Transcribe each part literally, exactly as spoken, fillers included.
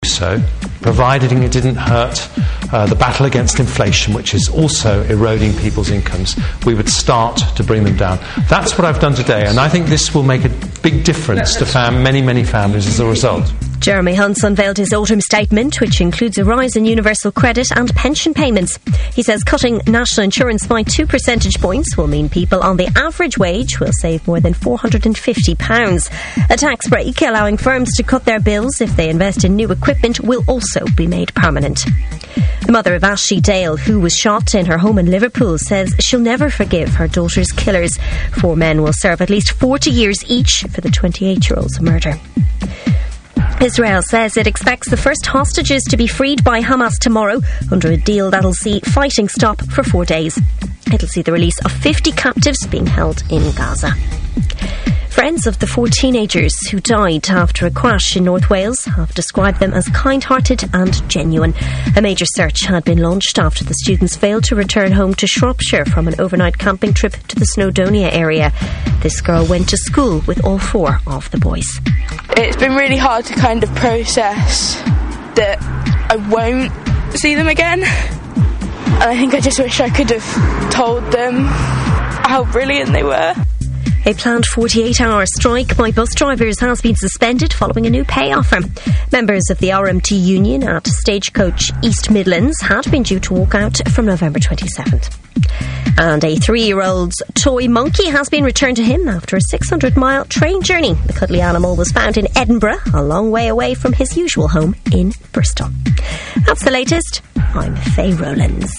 so, provided it didn't hurt uh, the battle against inflation, which is also eroding people's incomes. We would start to bring them down. That's what I've done today, and I think this will make a big difference to fam- many, many families as a result. Jeremy Hunt's unveiled his autumn statement, which includes a rise in universal credit and pension payments. He says cutting national insurance by two percentage points will mean people on the average wage will save more than four hundred fifty pounds. A tax break allowing firms to cut their bills if they invest in new equipment will also be made permanent. The mother of Ashley Dale, who was shot in her home in Liverpool, says she'll never forgive her daughter's killers. Four men will serve at least forty years each for the twenty-eight-year-old's murder. Israel says it expects the first hostages to be freed by Hamas tomorrow under a deal that'll see fighting stop for four days. It'll see the release of fifty captives being held in Gaza. Friends of the four teenagers who died after a crash in North Wales have described them as kind-hearted and genuine. A major search had been launched after the students failed to return home to Shropshire from an overnight camping trip to the Snowdonia area. This girl went to school with all four of the boys. It's been really hard to kind of process that I won't see them again. And I think I just wish I could have told them how brilliant they were. A planned forty-eight hour strike by bus drivers has been suspended following a new pay offer. Members of the R M T union at Stagecoach East Midlands had been due to walk out from November twenty-seventh. And a three-year-old's toy monkey has been returned to him after a six hundred mile train journey. The cuddly animal was found in Edinburgh, a long way away from his usual home in Bristol. That's the latest. I'm Faye Rowlands.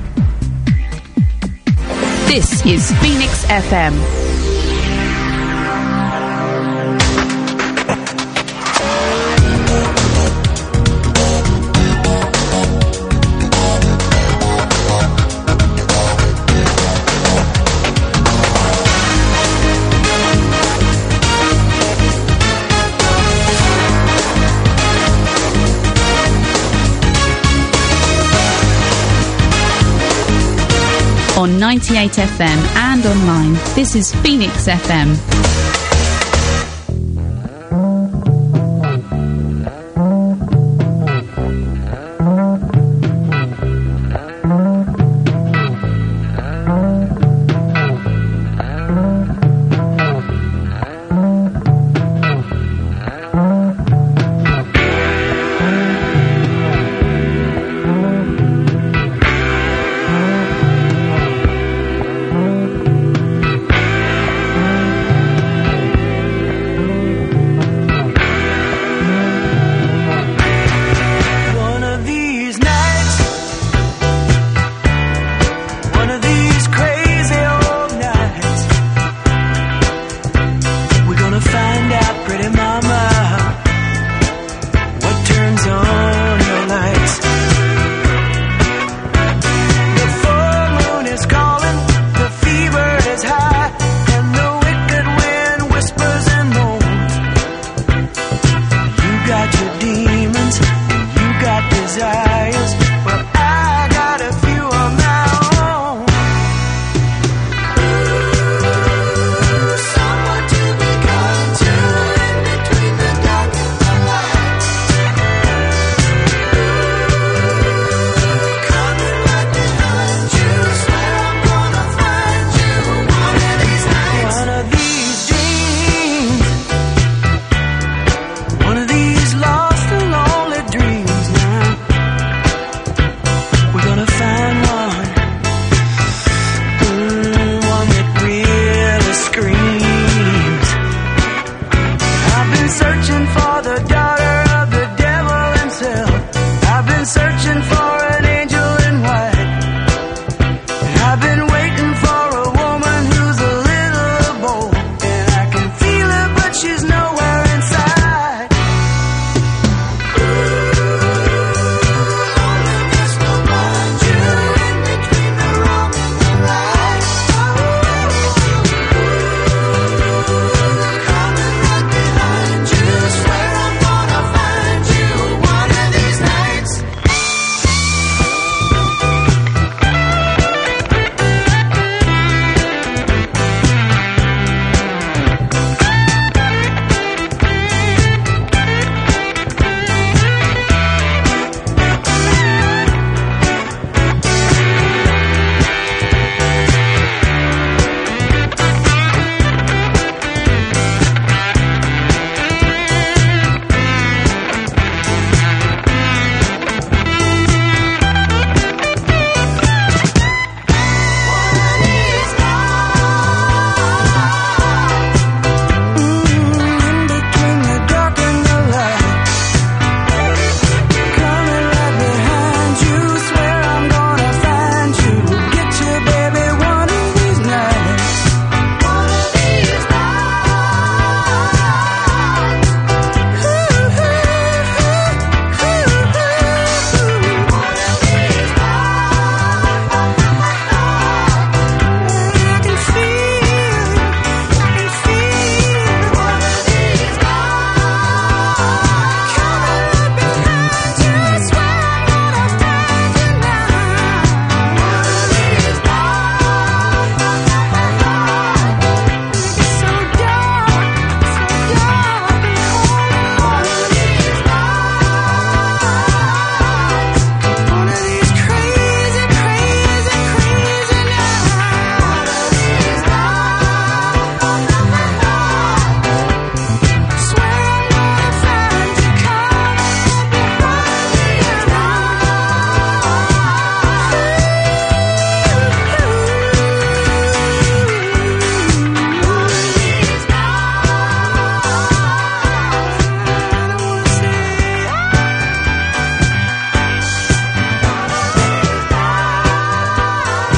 This is Phoenix F M. On ninety-eight F M and online, this is Phoenix F M.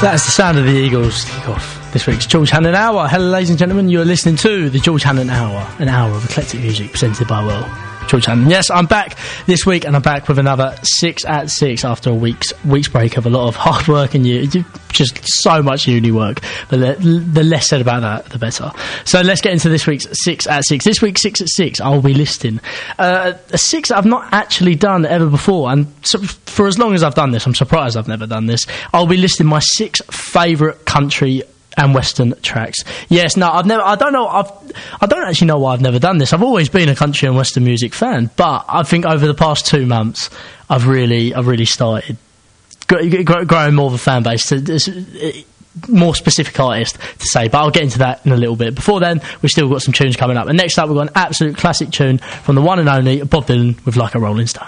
That's the sound of the Eagles kick off this week's George Hannon Hour. Hello, ladies and gentlemen, you're listening to the George Hannon Hour, an hour of eclectic music presented by, well, George Hannon. Yes, I'm back this week, and I'm back with another six at six after a week's week's break of a lot of hard work and you, just so much uni work. But the, the less said about that, the better. So let's get into this week's six at six. This week's six at six, I'll be listing uh, a six that I've not actually done ever before, and so for as long as I've done this, I'm surprised I've never done this. I'll be listing my six favourite country and western tracks. Yes, no, I've never. I don't know. I've. I don't actually know why I've never done this. I've always been a country and western music fan, but I think over the past two months, I've really, I've really started growing more of a fan base. To, more specific artist to say, but I'll get into that in a little bit. Before then, we've still got some tunes coming up, and next up, we've got an absolute classic tune from the one and only Bob Dylan with "Like a Rolling Stone."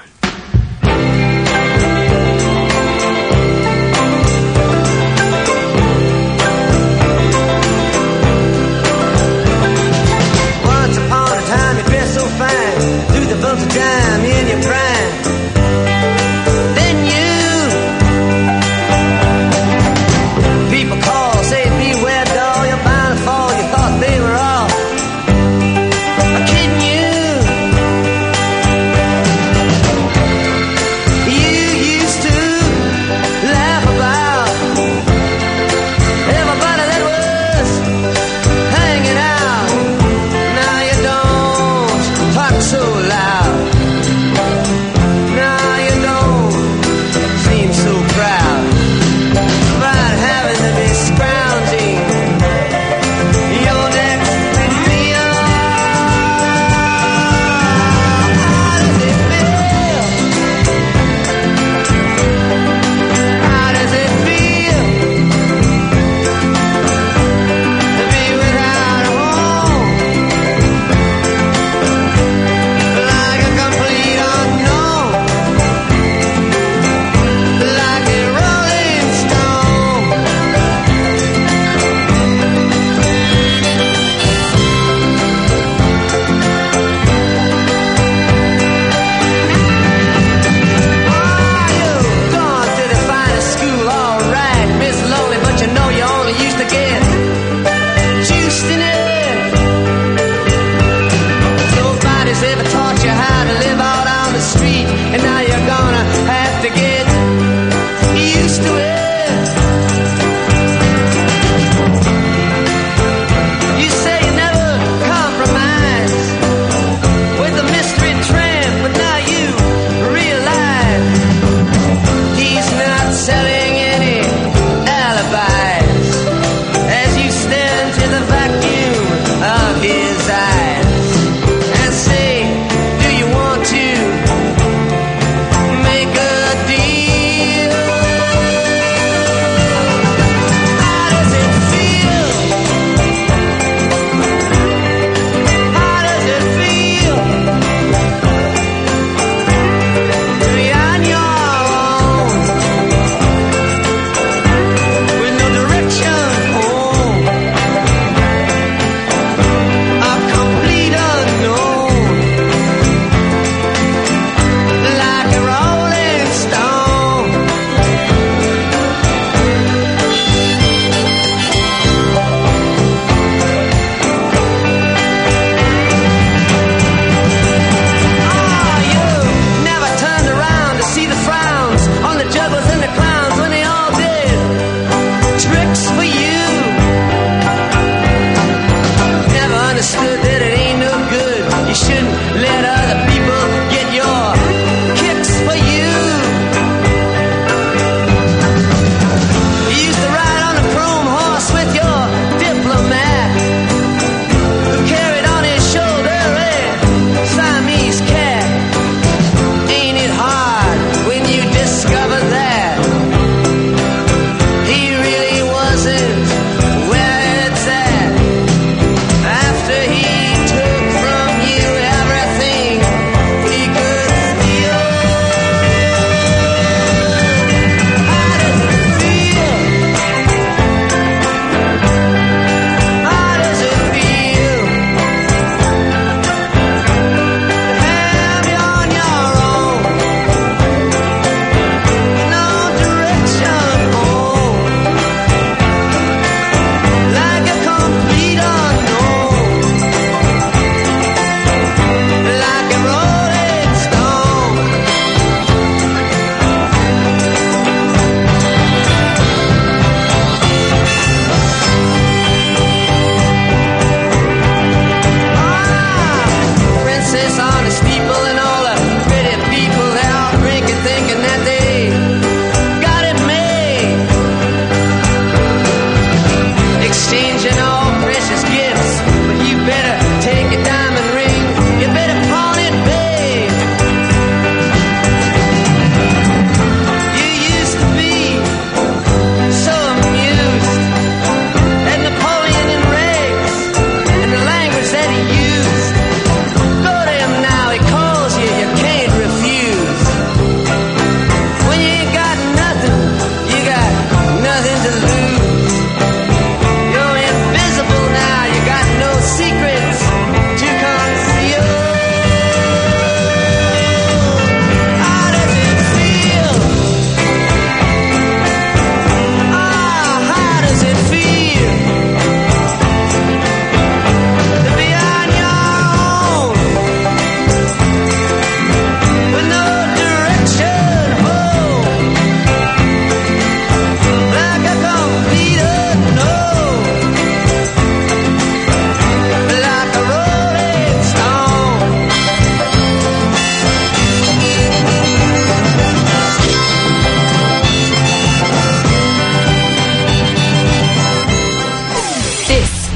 Time in your prime, then you people call, say beware doll, you're bound to fall. You thought they were all kidding you.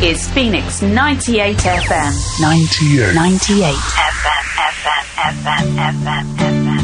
is Phoenix ninety-eight F M. ninety-eight. ninety-eight F M, F M, F M, F M, F M.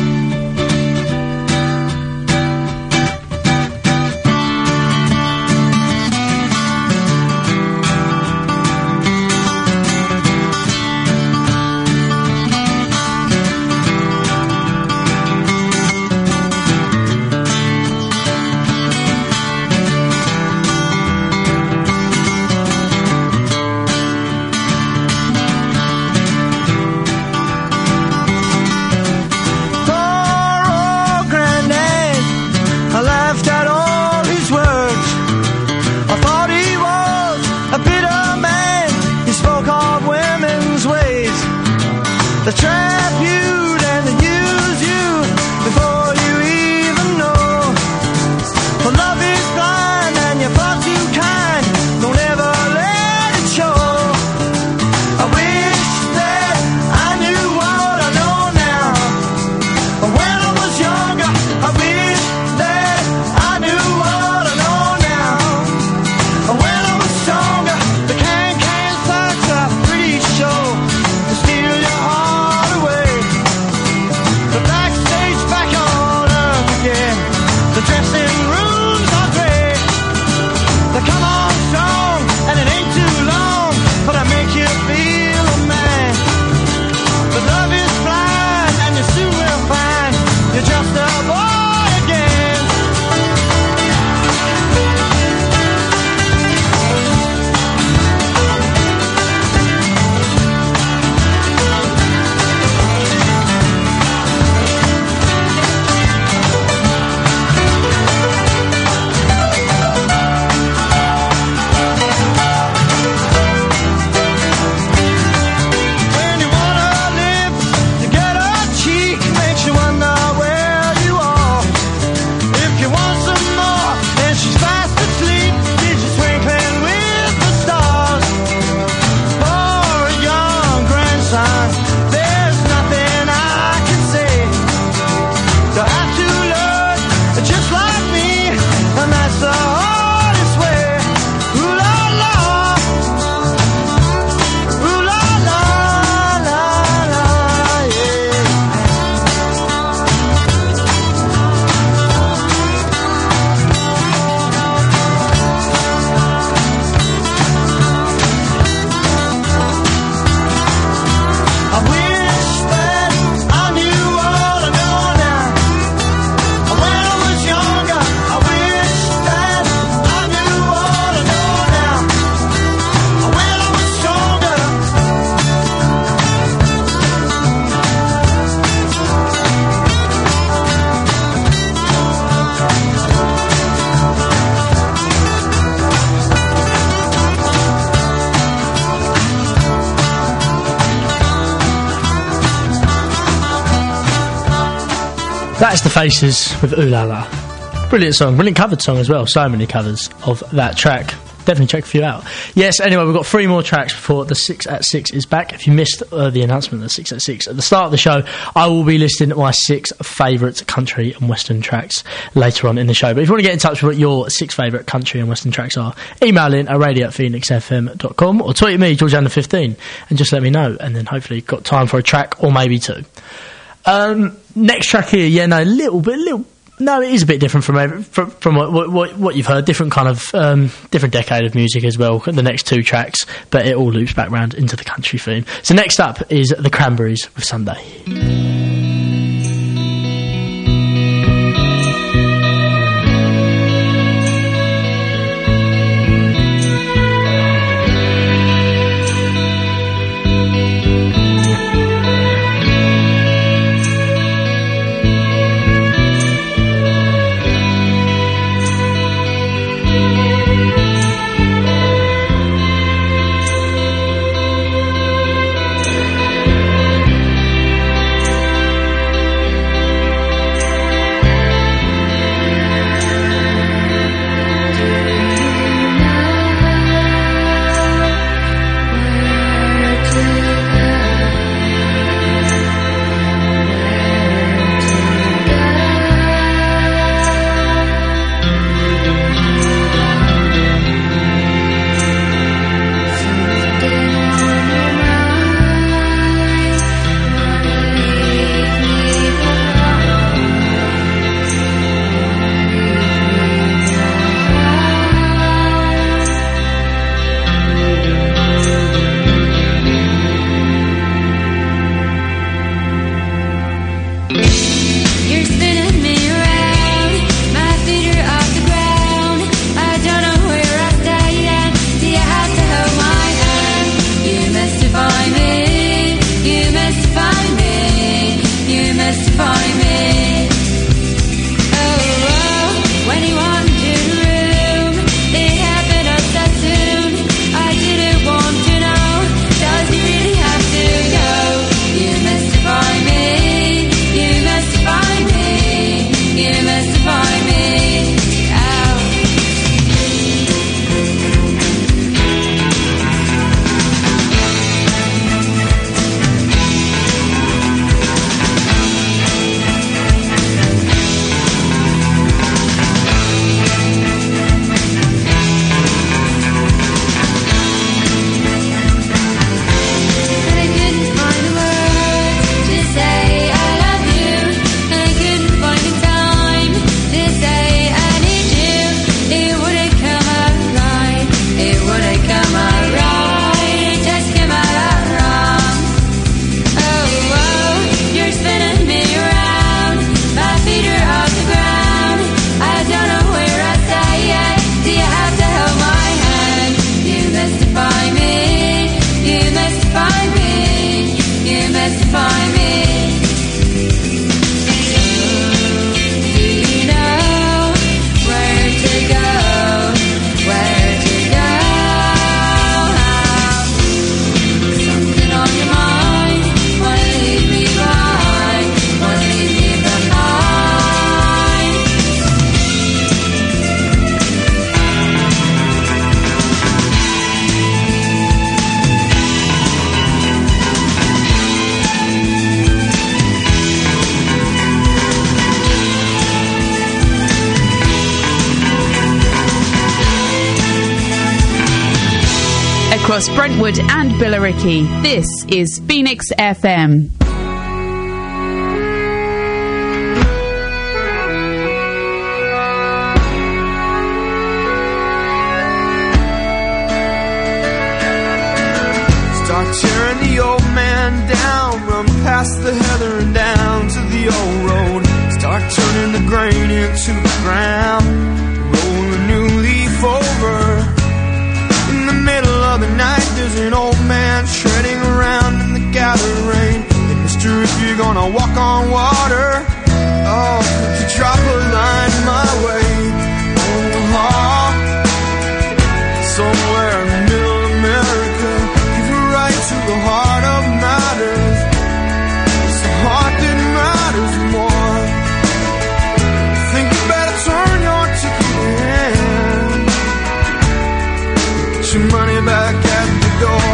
The trap you and the use you before you even know. For love is blind and you're far too kind. Don't ever let it show. I wish that I knew what I know now. When I was younger, I wish that I knew what I know now. When I was stronger, the can-can thoughts are pretty sure to steal your heart away. The backstage back on earth again. The dressing rooms are great. They come on strong and it ain't too long, but I make you feel a man. But love is blind and you soon will find you're just a boy again. When you wanna live to get a cheek, makes you wonder where you are. If you want some more, then she's fast asleep. Did you twinkling with the stars? For a young grandson, there's nothing I can say. You have to learn just like me, and that's the hardest way. Ooh la la, ooh la la la la, yeah. I wish that I knew what I know now. When I was younger, I wish that I knew what I know now. When I was stronger. That's The Faces with Ooh La La. Brilliant song, brilliant covered song as well. So many covers of that track. Definitely check a few out. Yes, anyway, we've got three more tracks before the six at six is back. If you missed uh, the announcement of the six at six at the start of the show, I will be listing my six favourite country and western tracks later on in the show. But if you want to get in touch with what your six favourite country and western tracks are, email in at radio at phoenix f m dot com or tweet me, George Under fifteen, and just let me know. And then hopefully you've got time for a track or maybe two. Um, next track here, yeah, no, a little bit, little. No, it is a bit different from every- from, from what, what what you've heard. Different kind of um, different decade of music as well. The next two tracks, but it all loops back round into the country theme. So next up is the Cranberries with Sunday. plus Brentwood and Billericay. This is Phoenix F M. Start tearing the old man down, run past the heather and down to the old road. Start turning the grain into the ground, roll a new leaf over. In the middle of the night there's an old man treading around in the gathered rain. Hey mister, if you're gonna walk on water, oh, could you drop a line my way? Oh, oh, somewhere in middle America, give it right to the heart of matters. It's the heart that matters more. Think you better turn your ticket in, get your money back at the door.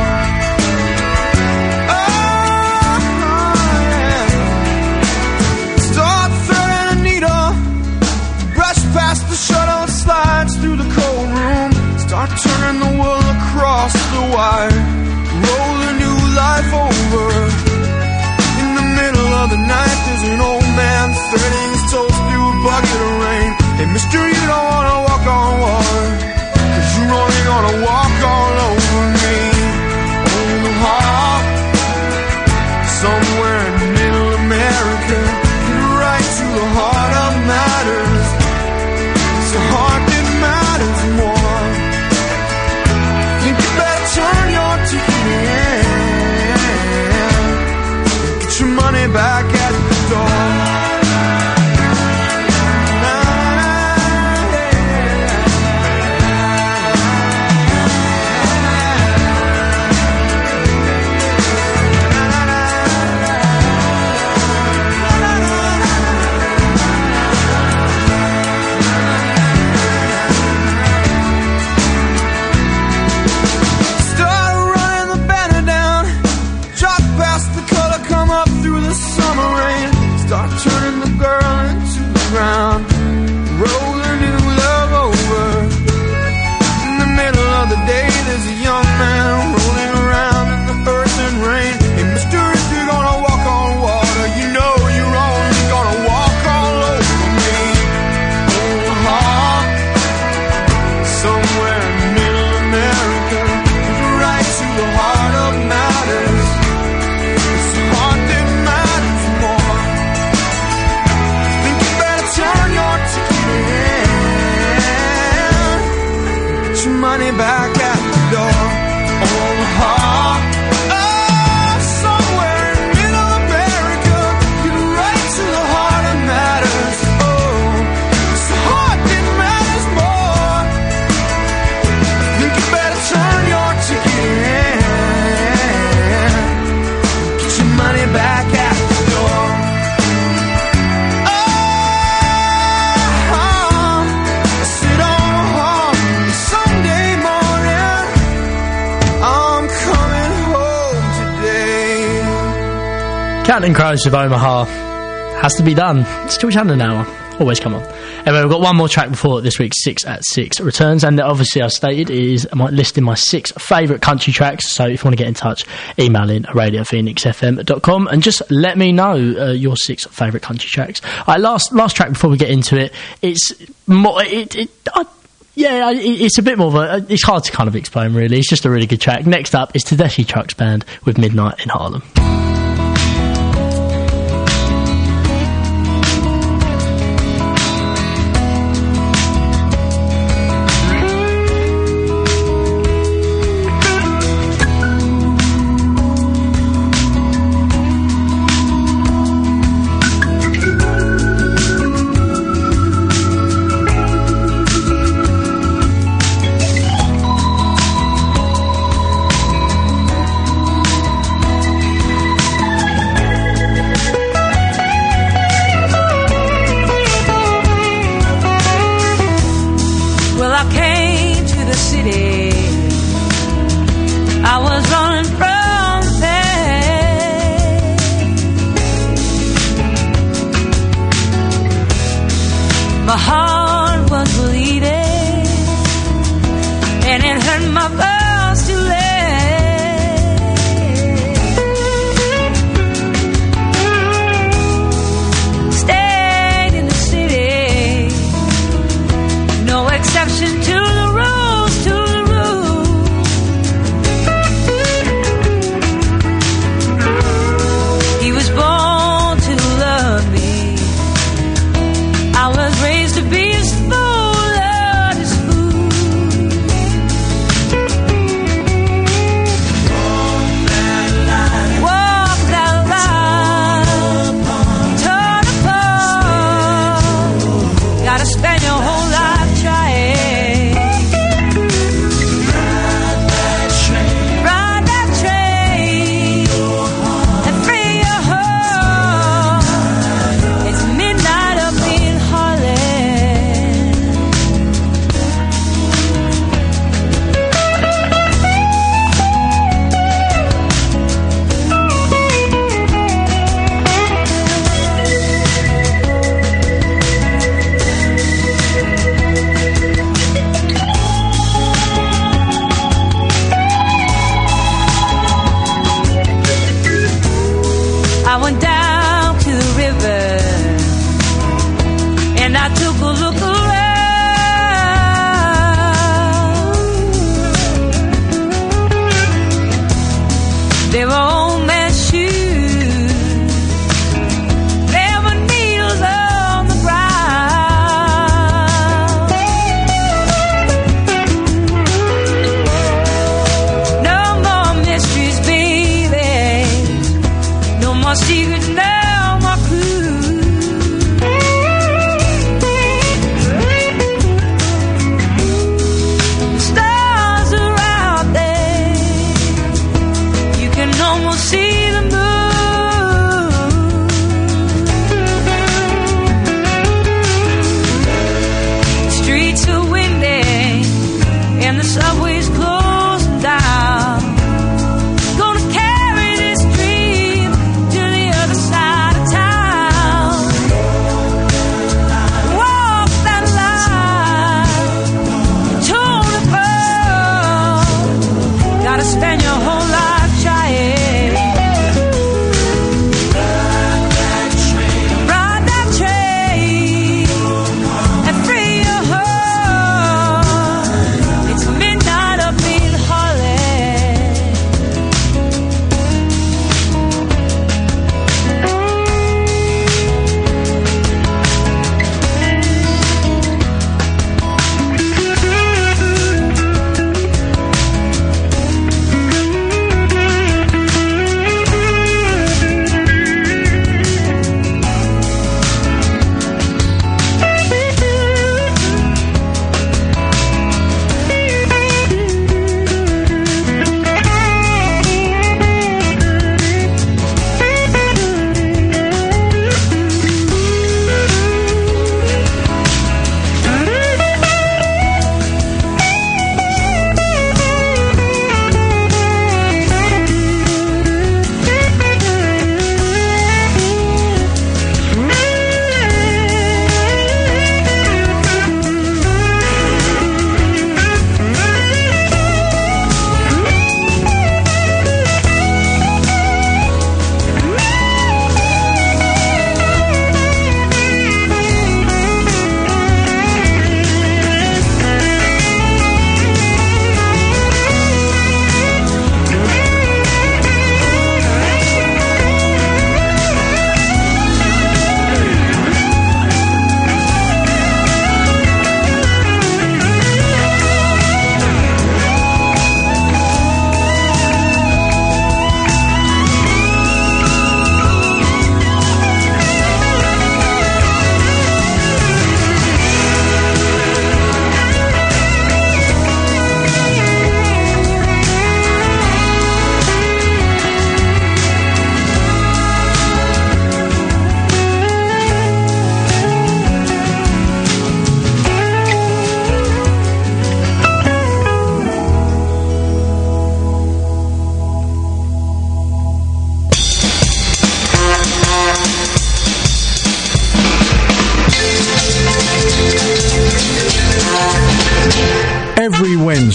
Oh, yeah. Start threading a needle, brush past the shuttle, slides through the cold room. Start turning the wool across the wire, roll a new life over. In the middle of the night there's an old man threading his toes through a bucket of rain. Hey mister, you don't wanna walk on water, cause you're only gonna walk all over me. On the heart, somewhere in middle America, get right to the heart of matters. It's the heart that matters more. Think you better turn your ticket in, get your money back at the door. Start running the banner down, drop past the color, come up through the summer rain. Start turning the girl into the ground, roll a new love over. In the middle of the day there's a young man rolling around in the earth and rain. Hey mister, if you're gonna walk on water, you know you're only gonna walk all over me. Oh, heart, somewhere in middle America, right to the heart of matters. It's the heart that matters more. Think you better turn your ticket in, get your money back at the door. Oh, heart, oh, somewhere in middle America, get right to the heart of matters. Oh, it's the heart that matters more. Think you better turn your ticket in, get your money back at the door. Oh, I sit on a home Sunday morning, I'm coming home today. Counting Crows with Omaha has to be done. It's George Hannon hour. Always come on. Anyway, we've got one more track before this week's Six at Six returns, and obviously I've stated it is my listing my six favourite country tracks. So if you want to get in touch, email in radio phoenix f m dot com and just let me know uh, your six favourite country tracks. Right, last last track before we get into it, it's more it. it I, yeah, it, it's a bit more of a. It's hard to kind of explain, really. It's just a really good track. Next up is Tedeschi Trucks Band with Midnight in Harlem.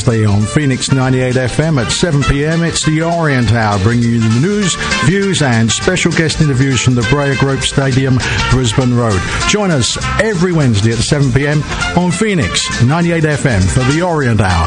Wednesday on Phoenix ninety-eight F M at seven p.m. It's the Orient Hour, bringing you the news, views and special guest interviews from the Brea Group Stadium, Brisbane Road. Join us every Wednesday at seven p.m. on Phoenix ninety-eight F M for the Orient Hour.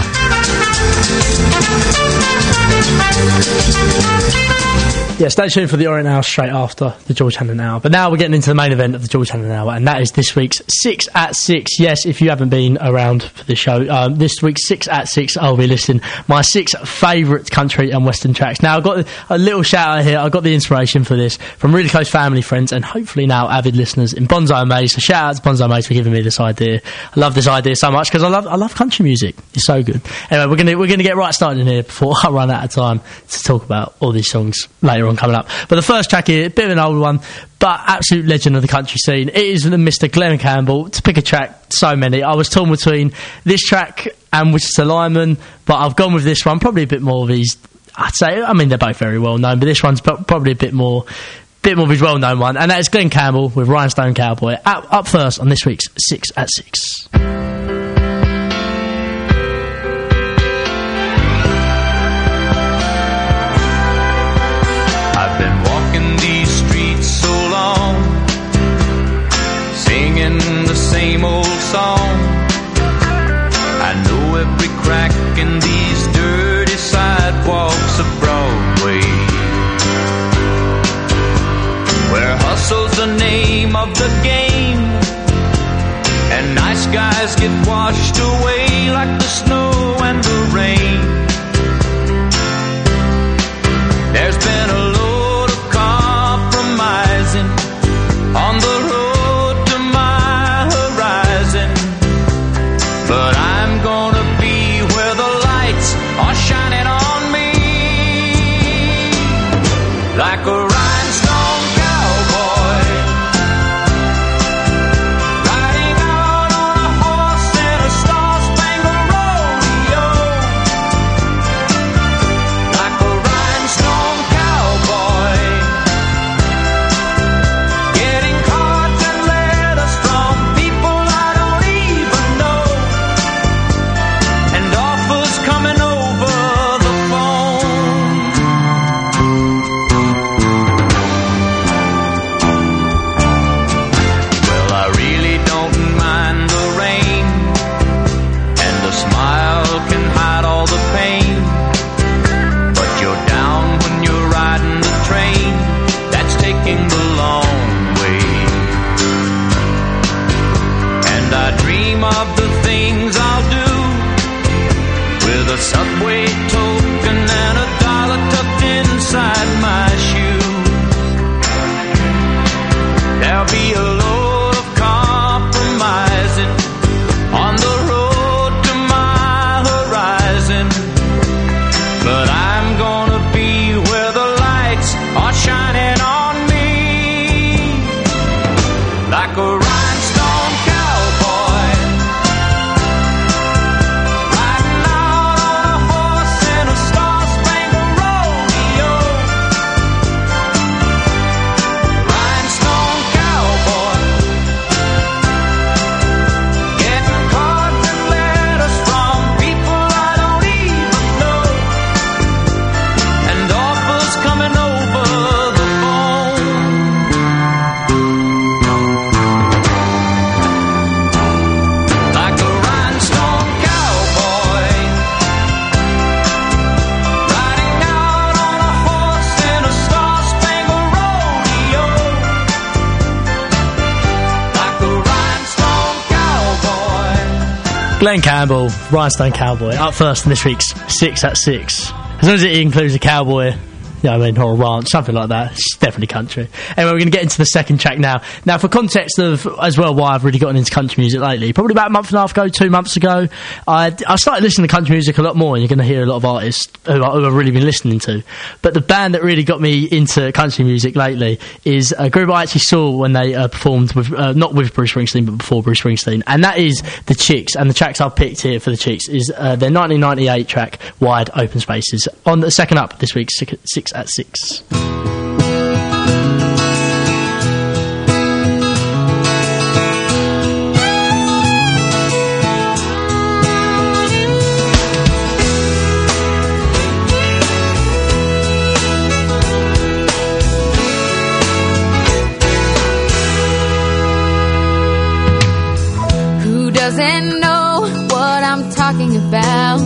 Yeah, stay tuned for the Orient Hour straight after the George Hannon Hour. But now we're getting into the main event of the George Hannon Hour, and that is this week's Six at Six. Yes, if you haven't been around for the show, um, this week's Six at Six, I'll be listing my six favourite country and western tracks. Now, I've got a little shout out here. I got the inspiration for this from really close family, friends, and hopefully now avid listeners in Bonsai Maze. So shout out to Bonsai Maze for giving me this idea. I love this idea so much because I love I love country music. It's so good. Anyway, we're gonna we're gonna get right started in here before I run out of time to talk about all these songs later on coming up. But the first track here, a bit of an old one, but absolute legend of the country scene. It is Mister Glenn Campbell. To pick a track, so many. I was torn between this track and Wichita Lineman, but I've gone with this one. Probably a bit more of his, I'd say, I mean, they're both very well known, but this one's probably a bit more, bit more of his well known one. And that is Glenn Campbell with Rhinestone Cowboy. Up, up first on this week's Six at Six. I've been walking these streets so long, singing the same old song. I know every crack in these dirty sidewalks of Broadway, where hustle's the name of the game, and nice guys get washed away like the snow and the rain. There's been a load of compromising on the road to my horizon, but I'm gonna be where the lights are shining on me, like a rhinestone cowboy, riding out on a horse in a star-spangled rodeo, like a rhinestone cowboy, getting cards and letters from people I don't even know, and offers coming over the phone. Well, I really don't mind the rain, and a smile can hide all the pain, but you're down when you're riding the train that's taking the long way. And I dream of the things I'll do with a subway token and a dollar tucked inside my shoe. There'll be a load of compromising on the road to my horizon, but I'm gonna be where the lights are shining on me, like a rhinestone cowboy, riding out on a horse in a star-spangled rodeo, rhinestone cowboy, getting cards and letters from people I don't even know, and offers coming over the phone. Like a rhinestone cowboy, riding out on a horse in a star-spangled rodeo, like a rhinestone cowboy. Glenn Campbell, Rhinestone Cowboy, up first in this week's Six at Six. As long as it includes a cowboy, you know, I mean, or a ranch, something like that, it's definitely country. Anyway, we're going to get into the second track now. Now, for context of, as well, why I've really gotten into country music lately, probably about a month and a half ago, two months ago, I, I started listening to country music a lot more, and you're going to hear a lot of artists who, I, who I've really been listening to. But the band that really got me into country music lately is a group I actually saw when they uh, performed with, uh, not with Bruce Springsteen, but before Bruce Springsteen, and that is The Chicks. And the tracks I've picked here for The Chicks is uh, their nineteen ninety-eight track, Wide Open Spaces, on the second up this week's Six, six at Six. doesn't know what I'm talking about.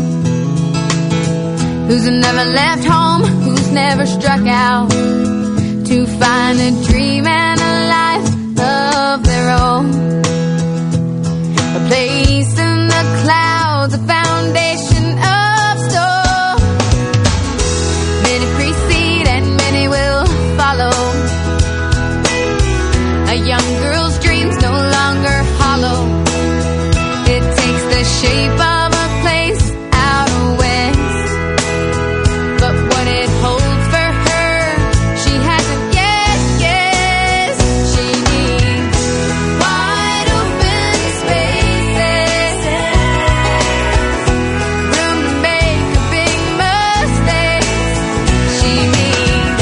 Who's never left home, who's never struck out to find a dream and a life of their own. A place in the clouds, a foundation of stone. Many precede and many will follow. A young girl's dreams no longer hollow. It takes the shape of a place out west. But what it holds for her, she hasn't yet guessed. She needs wide open spaces, room to make a big mistake. She needs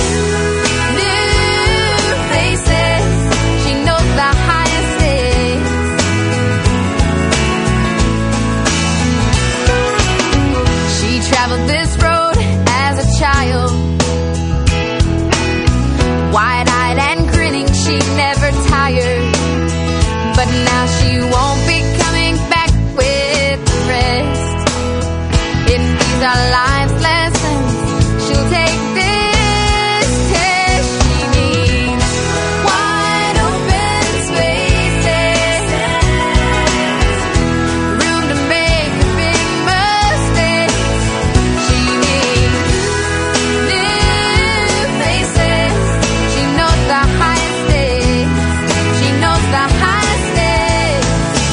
new faces. She knows the highest stakes. She traveled this road as a child, wide-eyed and grinning, she never tired. But now she won't be coming back with the rest. If these are life's lessons, she'll take this test. She needs wide open spaces, room to make a big mistake. She needs new faces. She knows the highest stakes. She knows the highest stakes.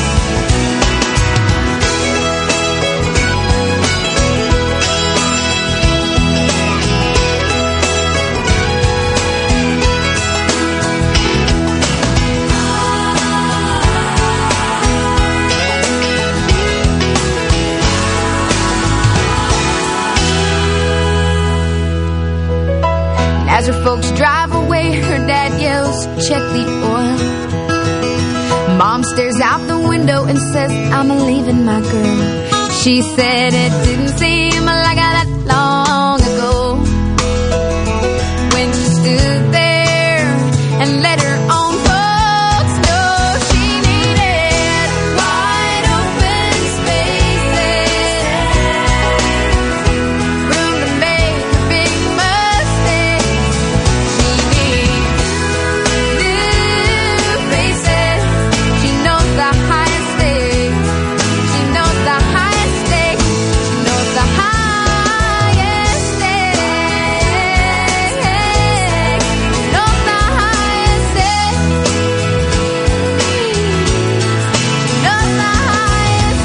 As her folks drive away, her dad yells, check the oil. Mom stares out the window and says, I'm leaving my girl. She said it didn't seem like that long ago when she stood there and let her own folks know she needed wide open spaces, room to make a big mistake. She needs new faces. She knows the highest stakes. She knows the highest stakes. She knows the highest stakes. Knows the highest stakes. Knows the highest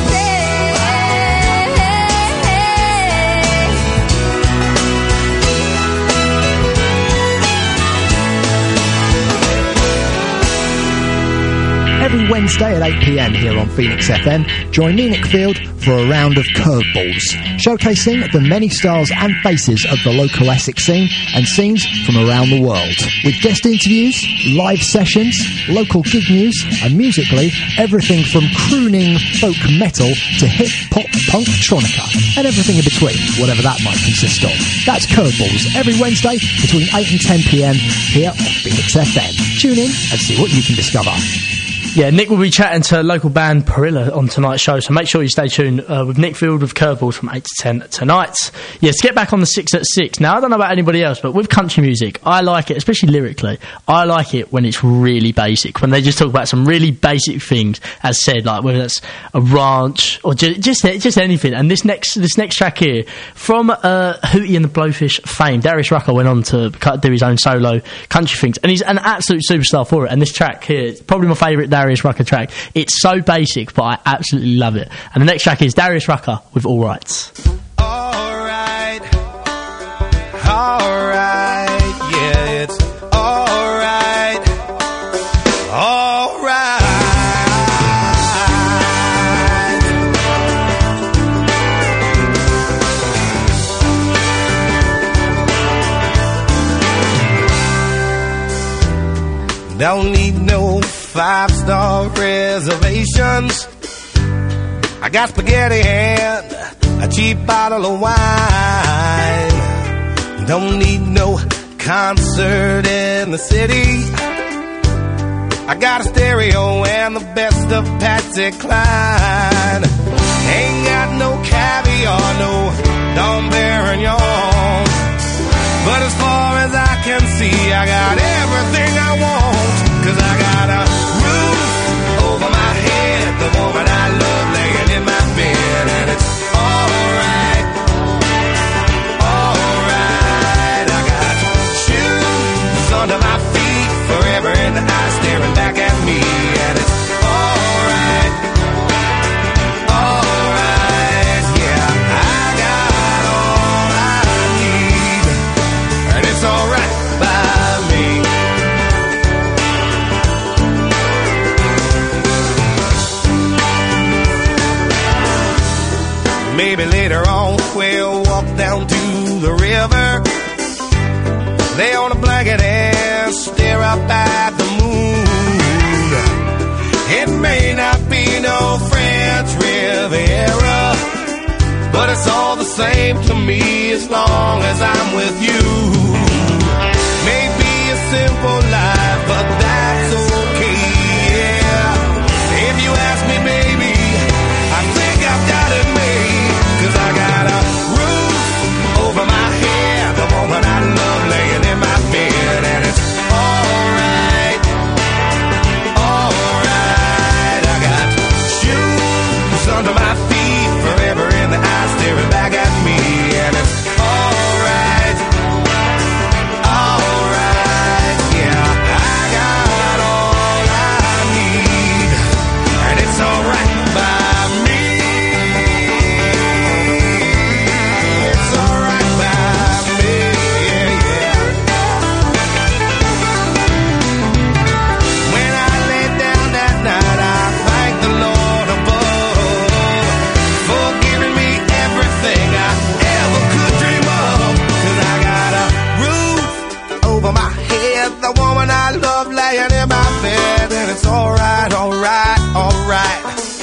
Every Wednesday at eight p m here on Phoenix F M, join me, Nick Field, for a round of curveballs, showcasing the many stars and faces of the local Essex scene and scenes from around the world. With guest interviews, live sessions, local gig news, and musically, everything from crooning folk metal to hip-hop punktronica, and everything in between, whatever that might consist of. That's Curveballs, every Wednesday between eight and ten p m here on Phoenix F M. Tune in and see what you can discover. Yeah, Nick will be chatting to local band Perilla on tonight's show, so make sure you stay tuned uh, with Nick Field with Curveballs from eight to ten tonight. Yes, get back on the six at six. Now, I don't know about anybody else, but with country music, I like it, especially lyrically, I like it when it's really basic, when they just talk about some really basic things, as said, like whether it's a ranch or just just, just anything. And this next this next track here, from uh, Hootie and the Blowfish fame, Darius Rucker went on to do his own solo country things, and he's an absolute superstar for it. And this track here, it's probably my favourite Darius Rucker track. It's so basic, but I absolutely love it. And the next track is Darius Rucker with All Rights. Alright, alright, yeah, it's alright, alright. Don't need no five-star reservations. I got spaghetti and a cheap bottle of wine. Don't need no concert in the city. I got a stereo and the best Sister Patsy Cline. Ain't got no caviar, no Dom Perignon. But as far as I can see, I got everything I want. Cause I got a roof over my head, the woman I love laying in my bed, and it's alright, alright. I got shoes under my feet, forever in the eye staring back at me, and it's alright, alright. Yeah, I got all I need, and it's alright by me. Maybe later on we'll walk down to the river, lay on a blanket and stare up at the moon. It may not be no French Riviera, but it's all the same to me as long as I'm with you. Maybe a simple life, but that's okay, yeah. If you ask me, baby, I think I've got it made. Cause I got a roof over my head, the woman I love laying in my bed, and it's alright, alright. I got shoes under my feet, forever in the eye staring back at me, and it's alright, alright. Yeah, I got all I need, and it's alright by me. The woman I love laying in my bed, and it's alright, alright, alright,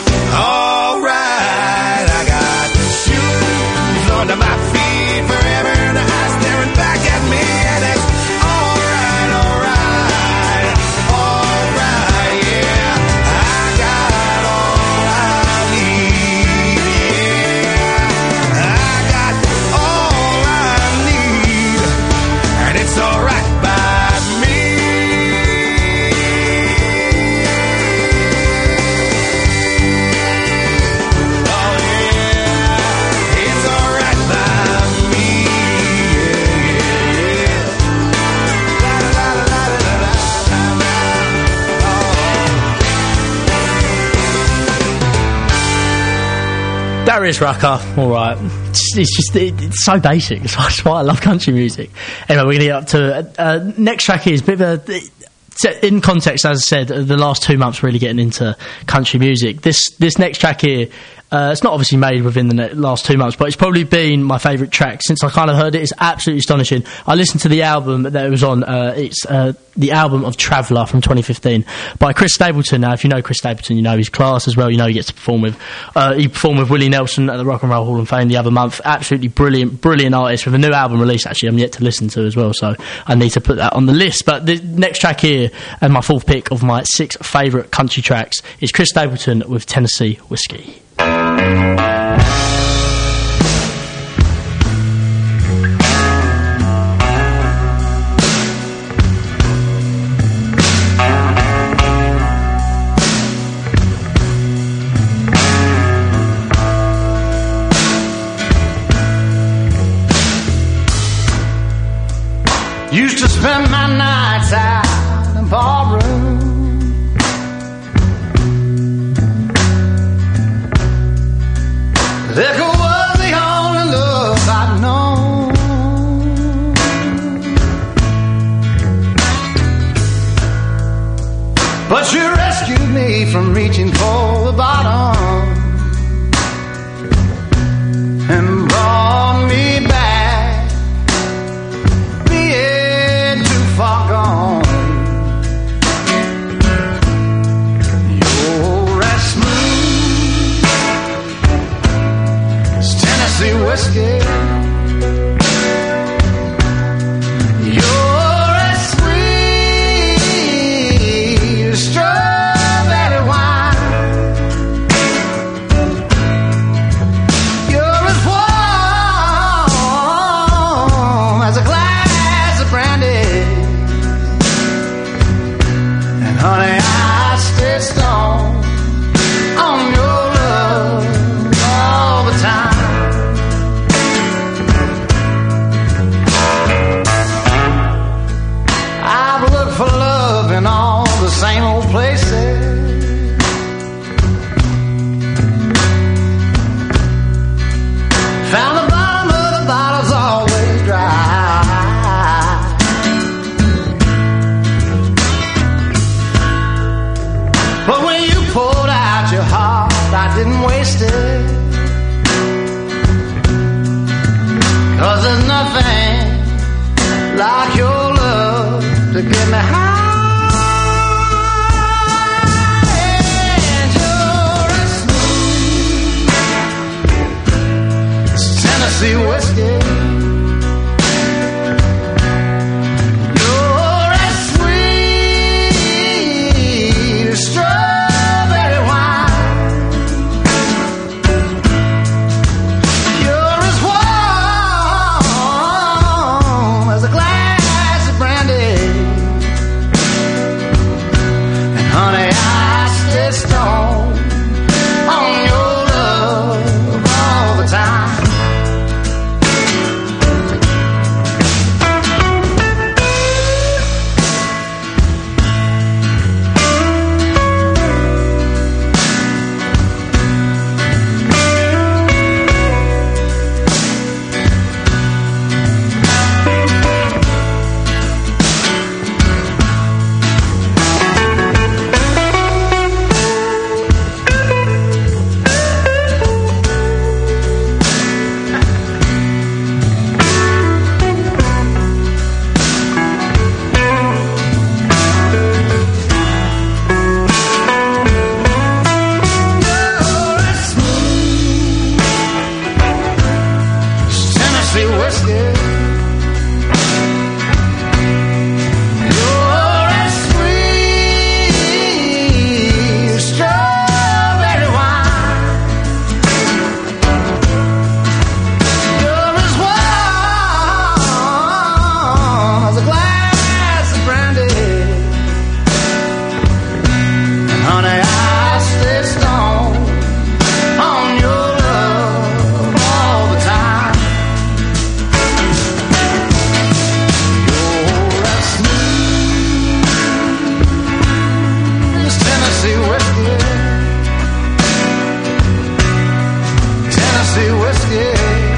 alright. I got shoes under my feet, forever in the eye staring back at me, and it's alright, alright, alright, yeah. I got all I need, yeah. I got all I need, and it's alright by me. Darius Rucker, all right. It's, it's just it, it's so basic. That's why I love country music. Anyway, we're going to get up to uh, uh, next track is a bit of a. In context, as I said, the last two months really getting into country music. This this next track here, uh, it's not obviously made within the ne- last two months, but it's probably been my favourite track since I kind of heard it. It's absolutely astonishing. I listened to the album that it was on. Uh, it's uh, the album of Traveller from twenty fifteen by Chris Stapleton. Now, if you know Chris Stapleton, you know his class as well. You know he gets to perform with. Uh, he performed with Willie Nelson at the Rock and Roll Hall of Fame the other month. Absolutely brilliant, brilliant artist with a new album released. Actually, I'm yet to listen to as well, so I need to put that on the list. But the next track here, and my fourth pick of my six favourite country tracks, is Chris Stapleton with Tennessee Whiskey. Used to spend my nights out in ballroom, liquor was the only love I'd known. But you rescued me from reaching for the bottom and brought me back, being too far gone. You're as smooth as Tennessee whiskey. You're as sweet as strawberry wine. didn't waste it. 'Cause there's nothing like your love to get me high. And you're as smooth as Tennessee whiskey. You're as sweet as strawberry wine. You're as warm as a glass of brandy. And honey, I stay stoned on your love all the time. Tennessee whiskey. You're as sweet as strawberry wine. You're as warm as a glass of brandy. And honey, I stay stoned on your love all the time. You're as smooth as Tennessee whiskey. Tennessee whiskey.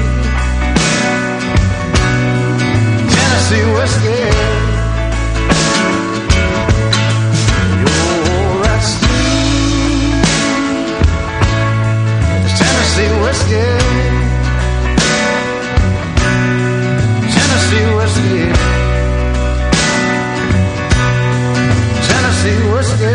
Tennessee whiskey. You're as smooth as Tennessee whiskey. Tennessee whiskey. Tennessee whiskey.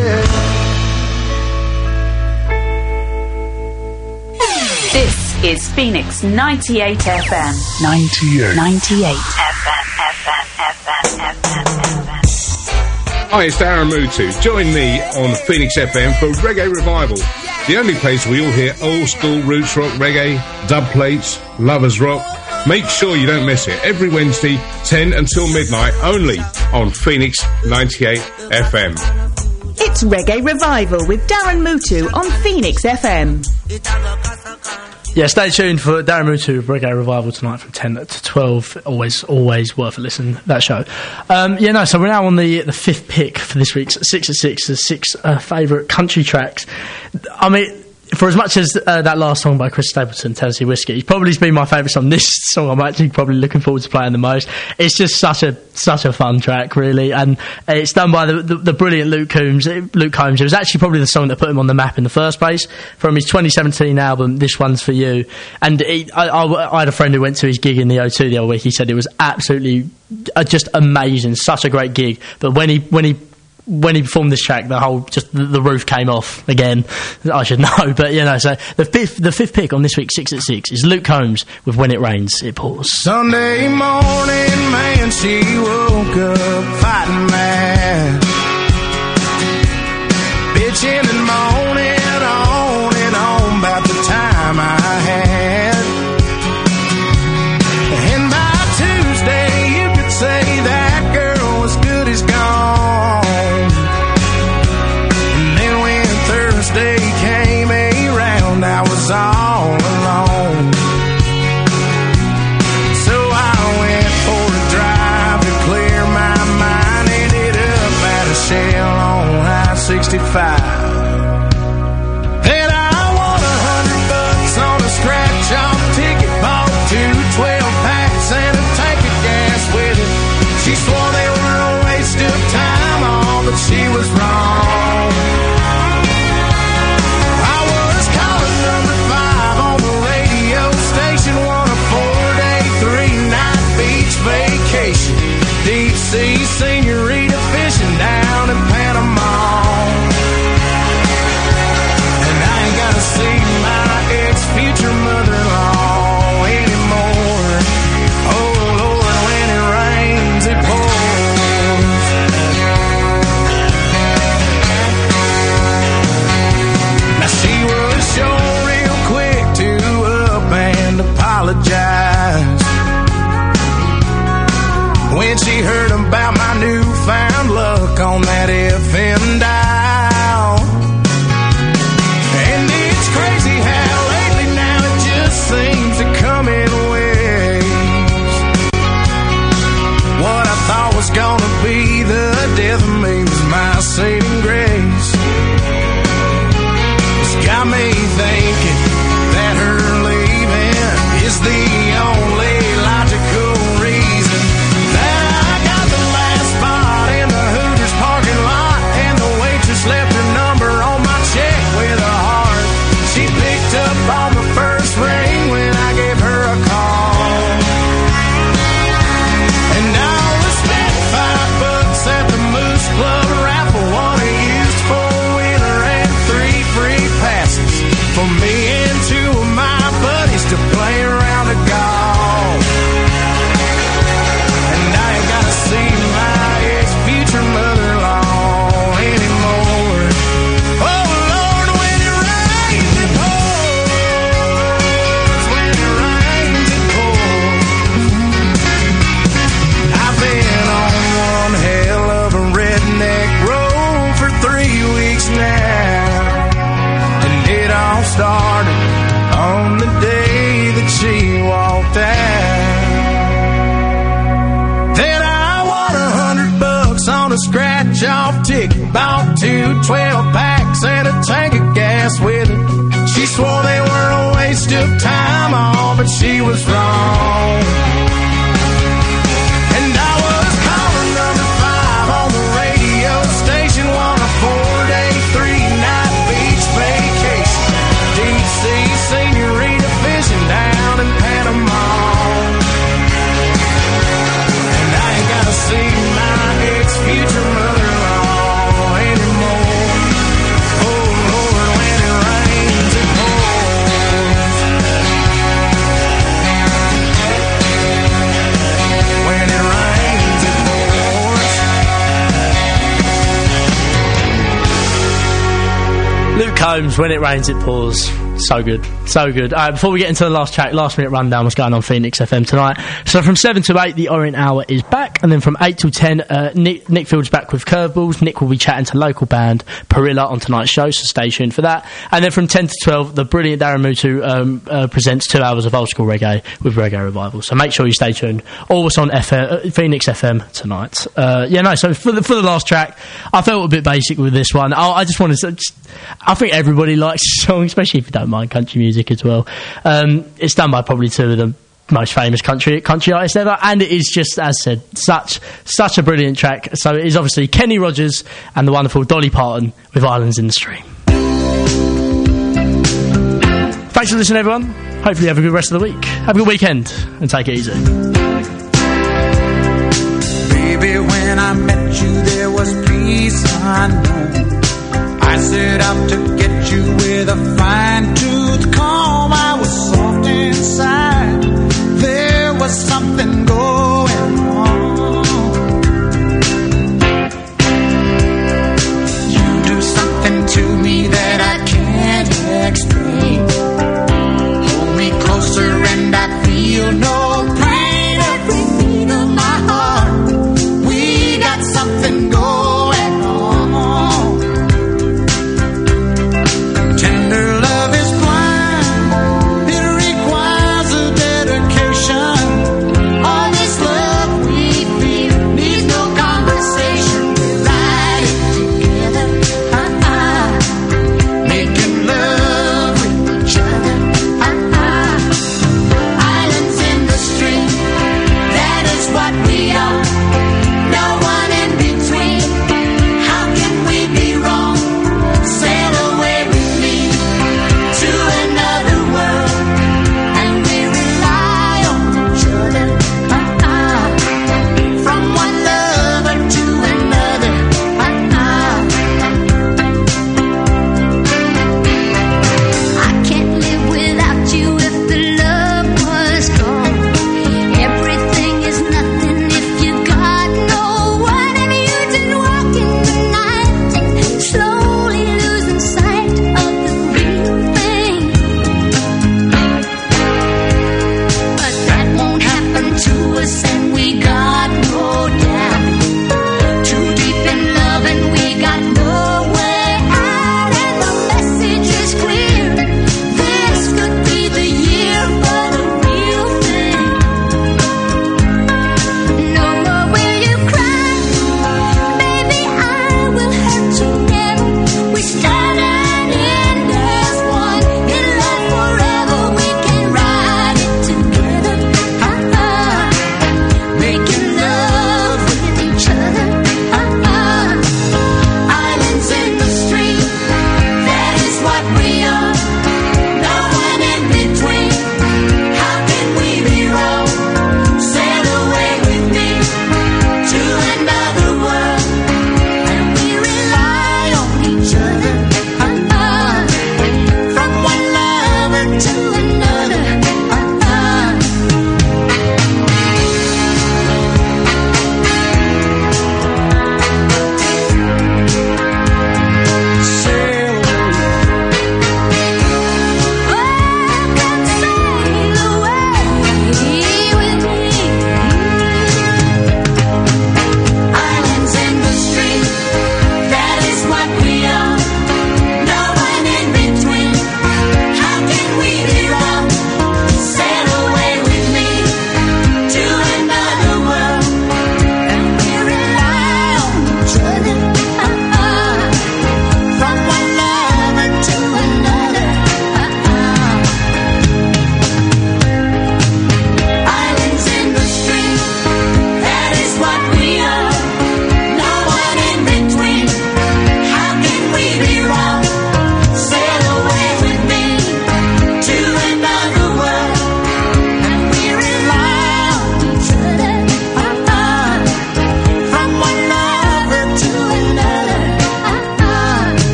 This is Phoenix ninety-eight F M. ninety-eight. ninety-eight F M, F M, F M, F M, F M. Hi, it's Darren Mutu. Join me on Phoenix F M for Reggae Revival, the only place we all hear old school roots rock, reggae, dub plates, lovers rock. Make sure you don't miss it. Every Wednesday, ten until midnight, only on Phoenix ninety-eight F M. It's Reggae Revival with Darren Mutu on Phoenix F M. Yeah, stay tuned for Darren Mutu with Reggae Revival tonight from ten to twelve. Always, always worth a listen, that show. Um, yeah, no, so we're now on the the fifth pick for this week's Six at Six, the six uh, favourite country tracks. I mean, for as much as uh, that last song by Chris Stapleton, Tennessee Whiskey, it's probably been my favourite song. This song I'm actually probably looking forward to playing the most. It's just such a such a fun track, really, and uh, it's done by the, the, the brilliant Luke Combs. Luke Combs. It was actually probably the song that put him on the map in the first place. From his twenty seventeen album, This One's For You. And he, I, I, I had a friend who went to his gig in the O two the other week. He said it was absolutely uh, just amazing, such a great gig. But when he when he when he performed this track, the whole just the, the roof came off again. I should know, but you know. So the fifth the fifth pick on this week's Six at Six is Luke Combs with When It Rains, It Pours. Sunday morning, man, she woke up fighting mad, bitching and moaning on and on about the time I had. And by Tuesday, you could say that girl was good as gone. And then when Thursday came around, I was all alone. So I went for a drive to clear my mind. Ended up at a stuck on that F M dial. And it's crazy how lately now it just seems to come in waves. What I thought was gonna be the death of me was my saving grace. It's got me thinking that her leaving is the only logical reason that I got the last spot in the Hooters parking lot, and the waitress left her number on my check with a heart. She picked up on the first ring when I gave her a call, and I only spent five bucks at the Moose Club raffle, won a used four-wheeler and three free passes for me and two of my buddies to play around a golf. And I ain't gotta see my ex-future mother-in-law anymore. Oh Lord, when it rains it pours, when it rains it pours. I've been on one hell of a redneck road for three weeks now, and it all started on the day that she walked out. Then I won a hundred bucks on a scratch-off ticket, bought two twelve packs and a tank of gas with it. She swore they were a waste of time, all but she was wrong. And I was caller number five on the radio station, won a four-day, three-night beach vacation, deep sea senorita fishing down in Panama. And I ain't gotta see my ex-future mother-in-law anymore. Oh Lord, when it rains it pours. When it rains it pours. Luke Combs, When It Rains It Pours. So good, so good. Uh, before we get into the last track, last minute rundown, what's going on Phoenix F M tonight. So from seven to eight, the Orient Hour is back, and then from eight till ten, uh, Nick, Nick Field's back with Curveballs. Nick will be chatting to local band Perilla on tonight's show, so stay tuned for that. And then from ten to twelve, the brilliant Darren Mutu um, uh, presents two hours of old school reggae with Reggae Revival. So make sure you stay tuned. All what's on F M, uh, Phoenix F M tonight. Uh, yeah, no. So for the for the last track, I felt a bit basic with this one. I, I just wanted to. Just, I think everybody likes the song, especially if you don't mind country music as well. Um, it's done by probably two of the most famous country country artists ever, and it is just, as said, such such a brilliant track. So it is obviously Kenny Rogers and the wonderful Dolly Parton with Islands in the Stream. Thanks for listening, everyone. Hopefully you have a good rest of the week. Have a good weekend, and take it easy. Baby, when I met you, there was peace unknown. I set out to get you with a fine-tooth comb.